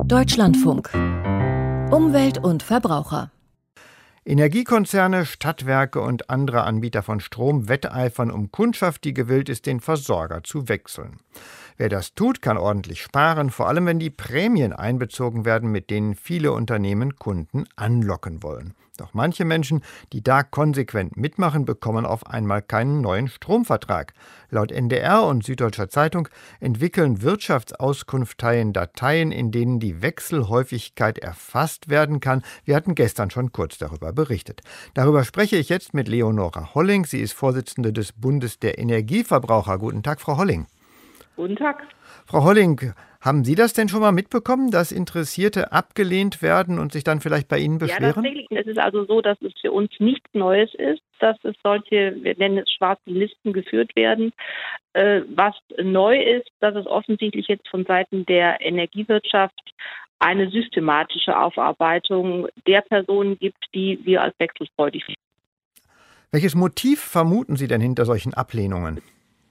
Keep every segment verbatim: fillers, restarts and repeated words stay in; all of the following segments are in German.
Deutschlandfunk. Umwelt und Verbraucher. Energiekonzerne, Stadtwerke und andere Anbieter von Strom wetteifern um Kundschaft, die gewillt ist, den Versorger zu wechseln. Wer das tut, kann ordentlich sparen, vor allem wenn die Prämien einbezogen werden, mit denen viele Unternehmen Kunden anlocken wollen. Doch manche Menschen, die da konsequent mitmachen, bekommen auf einmal keinen neuen Stromvertrag. Laut N D R und Süddeutscher Zeitung entwickeln Wirtschaftsauskunfteien Dateien, in denen die Wechselhäufigkeit erfasst werden kann. Wir hatten gestern schon kurz darüber berichtet. Darüber spreche ich jetzt mit Leonora Holling. Sie ist Vorsitzende des Bundes der Energieverbraucher. Guten Tag, Frau Holling. Guten Tag. Frau Holling, haben Sie das denn schon mal mitbekommen, dass Interessierte abgelehnt werden und sich dann vielleicht bei Ihnen beschweren? Ja, tatsächlich. Es ist also so, dass es für uns nichts Neues ist, dass es solche, wir nennen es schwarze Listen, geführt werden. Äh, was neu ist, dass es offensichtlich jetzt von Seiten der Energiewirtschaft eine systematische Aufarbeitung der Personen gibt, die wir als wechselfreudig finden. Welches Motiv vermuten Sie denn hinter solchen Ablehnungen?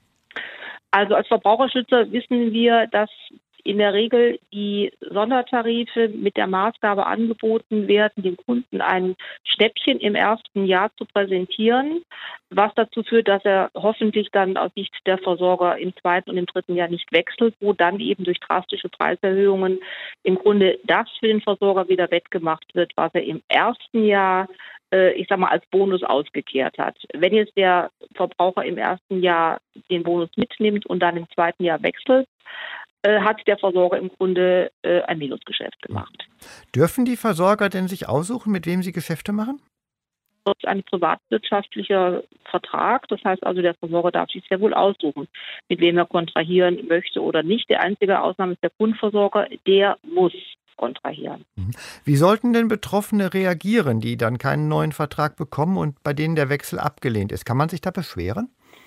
Also als Verbraucherschützer wissen wir, dass in der Regel die Sondertarife mit der Maßgabe angeboten werden, dem Kunden ein Schnäppchen im ersten Jahr zu präsentieren, was dazu führt, dass er hoffentlich dann aus Sicht der Versorger im zweiten und im dritten Jahr nicht wechselt, wo dann eben durch drastische Preiserhöhungen im Grunde das für den Versorger wieder wettgemacht wird, was er im ersten Jahr ich sag mal, als Bonus ausgekehrt hat. Wenn jetzt der Verbraucher im ersten Jahr den Bonus mitnimmt und dann im zweiten Jahr wechselt, äh, hat der Versorger im Grunde äh, ein Minusgeschäft gemacht. Dürfen die Versorger denn sich aussuchen, mit wem sie Geschäfte machen? Das ist ein privatwirtschaftlicher Vertrag. Das heißt also, der Versorger darf sich sehr wohl aussuchen, mit wem er kontrahieren möchte oder nicht. Die einzige Ausnahme ist der Grundversorger, der muss kontrahieren. Wie sollten denn Betroffene reagieren, die dann keinen neuen Vertrag bekommen und bei denen der Wechsel abgelehnt ist? Kann man sich da beschweren?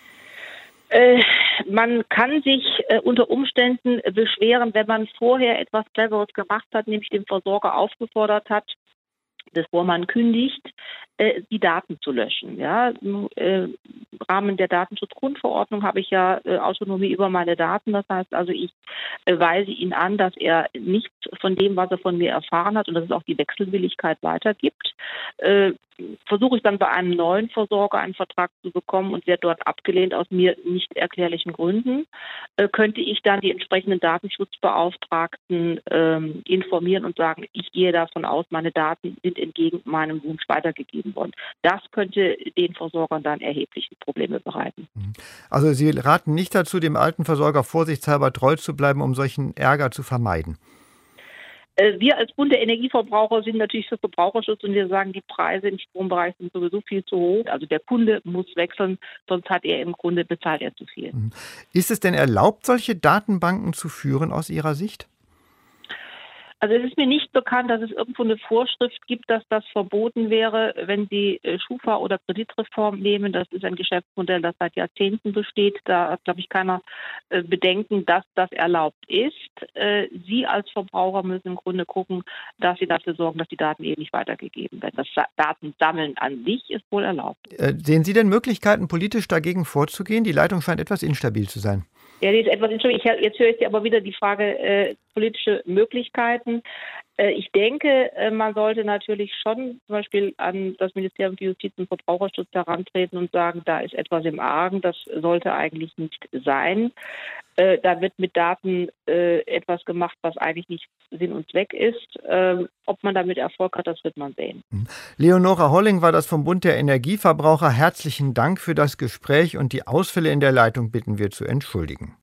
Äh, man kann sich äh, unter Umständen beschweren, wenn man vorher etwas Cleveres gemacht hat, nämlich den Versorger aufgefordert hat, bevor man kündigt, äh, die Daten zu löschen. Ja, äh, im Rahmen der Datenschutzgrundverordnung habe ich ja äh, Autonomie über meine Daten. Das heißt also, ich äh, weise ihn an, dass er nichts von dem, was er von mir erfahren hat und dass es auch die Wechselwilligkeit weitergibt. Äh, versuche ich dann bei einem neuen Versorger einen Vertrag zu bekommen und wird dort abgelehnt aus mir nicht erklärlichen Gründen, äh, könnte ich dann die entsprechenden Datenschutzbeauftragten ähm, informieren und sagen, ich gehe davon aus, meine Daten sind entgegen meinem Wunsch weitergegeben worden. Das könnte den Versorgern dann erhebliche Probleme bereiten. Also Sie raten nicht dazu, dem alten Versorger vorsichtshalber treu zu bleiben, um solchen Ärger zu vermeiden? Wir als Bund der Energieverbraucher sind natürlich für Verbraucherschutz und wir sagen, die Preise im Strombereich sind sowieso viel zu hoch. Also der Kunde muss wechseln, sonst hat er im Grunde bezahlt er zu viel. Ist es denn erlaubt, solche Datenbanken zu führen aus Ihrer Sicht? Also es ist mir nicht bekannt, dass es irgendwo eine Vorschrift gibt, dass das verboten wäre, wenn Sie Schufa oder Kreditreform nehmen. Das ist ein Geschäftsmodell, das seit Jahrzehnten besteht. Da hat, glaube ich, keiner Bedenken, dass das erlaubt ist. Sie als Verbraucher müssen im Grunde gucken, dass Sie dafür sorgen, dass die Daten eben nicht weitergegeben werden. Das Datensammeln an sich ist wohl erlaubt. Sehen Sie denn Möglichkeiten, politisch dagegen vorzugehen? Die Leitung scheint etwas instabil zu sein. Ja, die ist etwas instabil. Ich, jetzt höre ich Sie aber wieder die Frage äh, politische Möglichkeiten. Äh, ich denke, äh, man sollte natürlich schon zum Beispiel an das Ministerium für Justiz und Verbraucherschutz herantreten und sagen, da ist etwas im Argen, das sollte eigentlich nicht sein. Äh, da wird mit Daten äh, etwas gemacht, was eigentlich nicht Sinn und Zweck ist. Ähm, ob man damit Erfolg hat, das wird man sehen. Leonora Holling war das vom Bund der Energieverbraucher. Herzlichen Dank für das Gespräch und die Ausfälle in der Leitung bitten wir zu entschuldigen.